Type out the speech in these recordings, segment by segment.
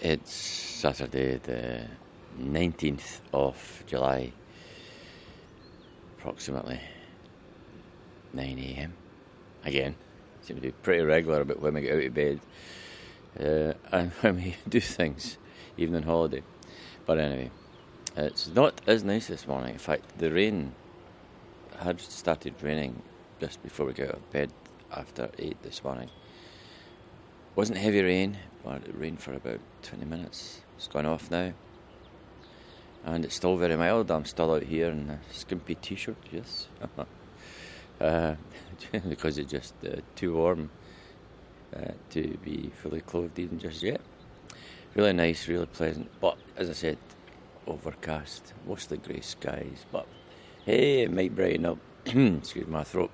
It's Saturday the 19th of July, approximately 9 a.m. Again, seem to be pretty regular about when we get out of bed and when we do things, even on holiday. But anyway, it's not as nice this morning. In fact, the rain had started raining just before we got out of bed after 8 this morning. Wasn't heavy rain, but it rained for about 20 minutes. It's gone off now. And it's still very mild. I'm still out here in a skimpy t-shirt, yes. Because it's just too warm to be fully clothed even just yet. Really nice, really pleasant. But, as I said, overcast. Mostly grey skies. But, hey, it might brighten up. Excuse my throat.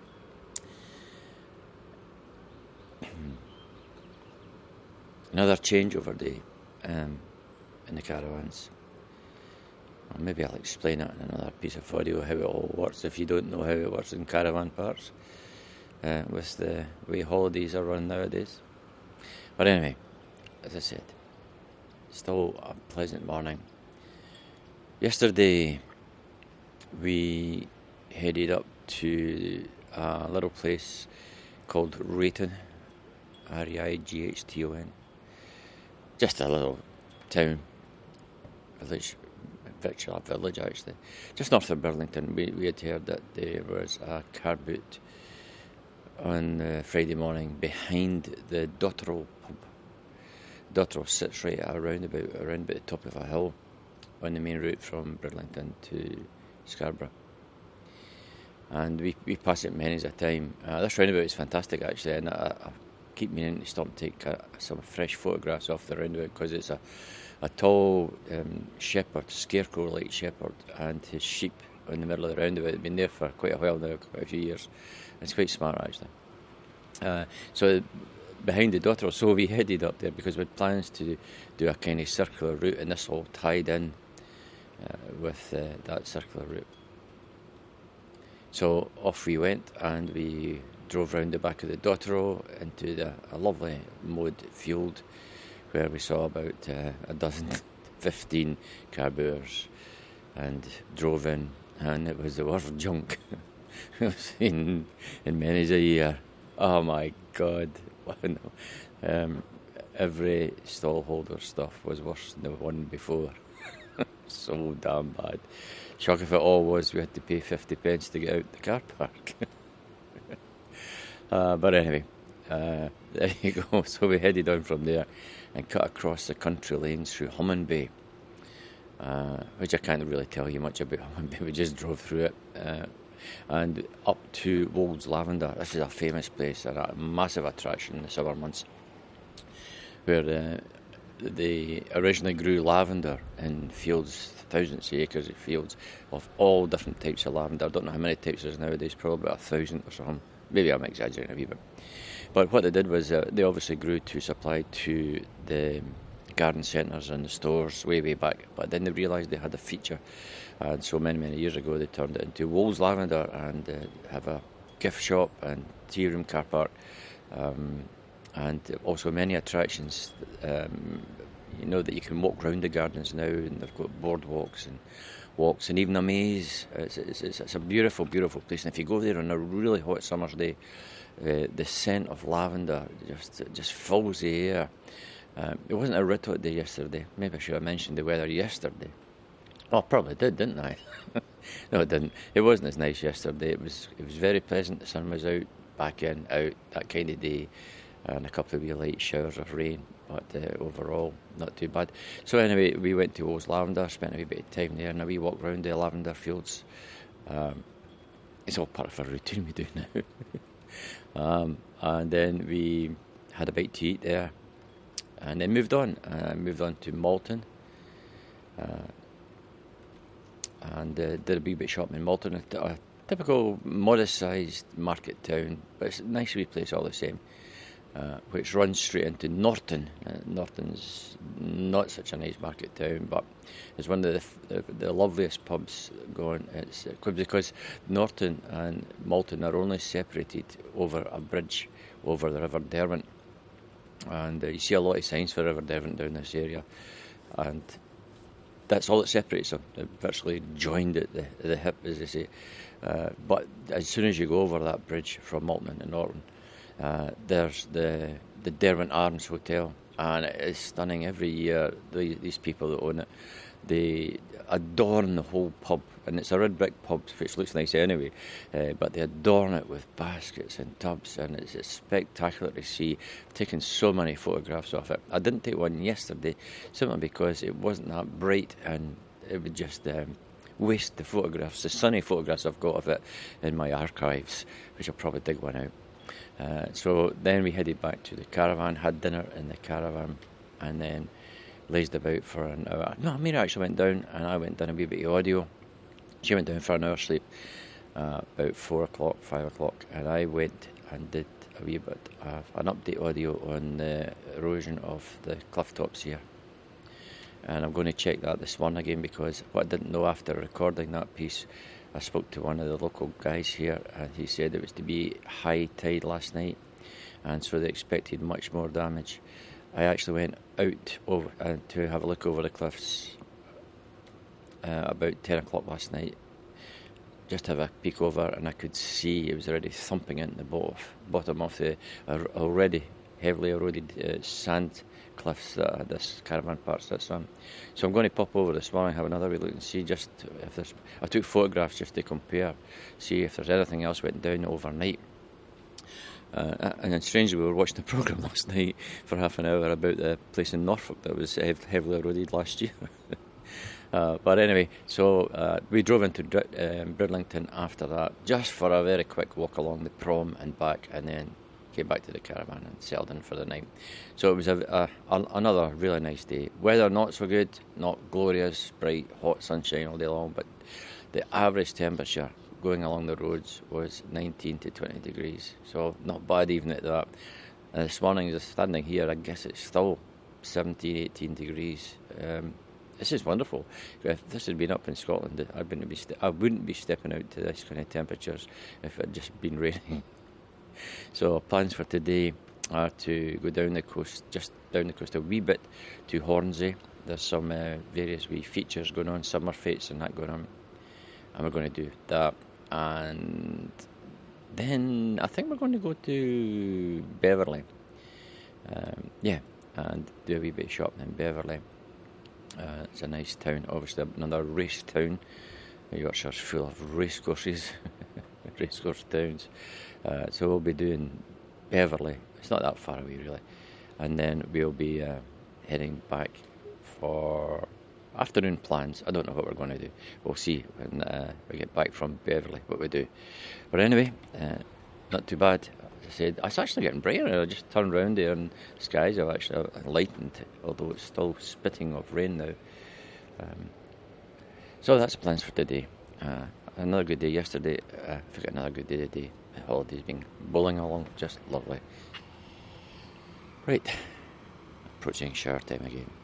Another changeover day in the caravans. Or maybe I'll explain it in another piece of audio how it all works if you don't know how it works in caravan parks with the way holidays are run nowadays. But anyway, as I said, still a pleasant morning. Yesterday we headed up to a little place called Reighton, Reighton. Just a little town, village, virtual village actually, just north of Burlington. We had heard that there was a car boot on Friday morning behind the Dotterel pub. Dotterel sits right at around about the top of a hill on the main route from Burlington to Scarborough. And we pass it many a time. This roundabout is fantastic actually, and I keep meaning to stop and take some fresh photographs off the roundabout because it's a tall shepherd, scarecrow-like shepherd, and his sheep in the middle of the roundabout. They've been there for quite a while now, quite a few years. It's quite smart actually. So behind the Dotterel, so we headed up there because we had plans to do a kind of circular route, and this all tied in with that circular route. So off we went, and we drove round the back of the Dotterel into a lovely mowed field where we saw about a dozen, 15 carboers, and drove in, and it was the worst junk I've seen in many a year. Oh my God. Every stallholder stuff was worse than the one before. So damn bad. Shock if it all was we had to pay 50 pence to get out the car park. But anyway, there you go. So we headed on from there and cut across the country lanes through Hummin Bay, which I can't really tell you much about Hummin Bay. We just drove through it and up to Wolds Lavender. This is a famous place, a massive attraction in the summer months, where they originally grew lavender in fields, thousands of acres of fields of all different types of lavender. I don't know how many types there is nowadays, probably about 1,000 or something. Maybe I'm exaggerating a wee bit. But what they did was they obviously grew to supply to the garden centres and the stores way back. But then they realised they had a feature. And so many years ago they turned it into Wolds Lavender and have a gift shop and tea room car park. And also many attractions, that you can walk round the gardens now, and they've got boardwalks and walks and even a maze. It's a beautiful, beautiful place. And if you go there on a really hot summer's day, the scent of lavender just fills the air. It wasn't a red hot day yesterday. Maybe I should have mentioned the weather yesterday. Oh, I probably did, didn't I? No, it didn't. It wasn't as nice yesterday. It was very pleasant. The sun was out, back in, out, that kind of day, and a couple of wee light showers of rain. But overall, not too bad. So anyway, we went to Wolds Lavender, spent a wee bit of time there, and a wee walk round the lavender fields. It's all part of our routine we do now. And then we had a bite to eat there, and then moved on to Malton, and did a wee bit shopping in Malton, a typical modest-sized market town, but it's a nice wee place all the same. Which runs straight into Norton. Norton's not such a nice market town, but it's one of the loveliest pubs going. It's because Norton and Malton are only separated over a bridge over the River Derwent. and you see a lot of signs for River Devon down this area, and that's all that separates them. They're virtually joined at the hip, as they say. But as soon as you go over that bridge from Malton into Norton, there's the Derwent Arms Hotel, and it is stunning. Every year, these people that own it, they adorn the whole pub, and it's a red brick pub, which looks nice anyway, but they adorn it with baskets and tubs, and it's spectacular to see. I've taken so many photographs of it. I didn't take one yesterday, simply because it wasn't that bright, and it would just waste the photographs, the sunny photographs I've got of it in my archives, which I'll probably dig one out. So then we headed back to the caravan, had dinner in the caravan, and then lazed about for an hour. No, Mira actually went down, and I went down a wee bit of audio. She went down for an hour's sleep, about 4 o'clock, 5 o'clock, and I went and did a wee bit of an update audio on the erosion of the cliff tops here. And I'm going to check that this morning again, because what I didn't know after recording that piece, I spoke to one of the local guys here, and he said it was to be high tide last night, and so they expected much more damage. I actually went out over to have a look over the cliffs about 10 o'clock last night, just have a peek over, and I could see it was already thumping into the bottom of the already heavily eroded sand cliffs that this caravan park sits on. So I'm going to pop over this morning, have another wee look and see just if there's... I took photographs just to compare, see if there's anything else went down overnight. And then strangely, we were watching the programme last night for half an hour about the place in Norfolk that was heavily eroded last year. But anyway, so we drove into Bridlington after that, just for a very quick walk along the prom and back, and then came back to the caravan and settled in for the night. So it was another really nice day. Weather not so good, not glorious, bright, hot sunshine all day long, but the average temperature going along the roads was 19 to 20 degrees, so not bad even at that. This morning, just standing here, I guess it's still 17, 18 degrees. This is wonderful. If this had been up in Scotland, I wouldn't be stepping out to this kind of temperatures if it had just been raining. So plans for today are to go down the coast, just down the coast a wee bit to Hornsey. There's some various wee features going on, summer fetes and that going on, and we're going to do that. And then I think we're going to go to Beverley. And do a wee bit of shopping in Beverley. It's a nice town, obviously another race town. Yorkshire's full of racecourses, racecourse towns. So we'll be doing Beverley. It's not that far away really. And then we'll be heading back for afternoon plans. I don't know what we're going to do. We'll see when we get back from Beverley what we do. But anyway, not too bad. As I said, it's actually getting brighter. I just turned round there and the skies have actually lightened, although it's still spitting of rain now. So that's the plans for today. Another good day yesterday. I forgot another good day today. The holiday's been bowling along, just lovely. Right, approaching shower time again.